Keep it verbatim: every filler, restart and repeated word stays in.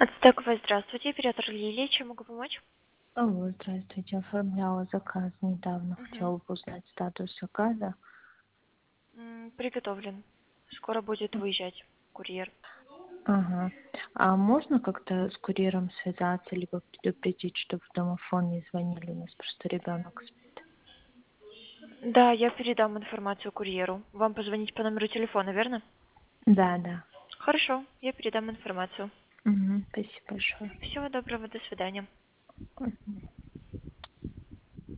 Ацтековая, здравствуйте, оператор Лилия, чем могу помочь? Алло, здравствуйте. Оформляла заказ недавно. Угу. Хотела бы узнать статус заказа. Приготовлен. Скоро будет выезжать курьер. Ага. А можно как-то с курьером связаться, либо предупредить, чтобы в домофон не звонили? У нас просто ребенок спит. Да, я передам информацию курьеру. Вам позвонить по номеру телефона, верно? Да, да. Хорошо, я передам информацию. Угу. Спасибо большое. Всего доброго, до свидания. Мгм.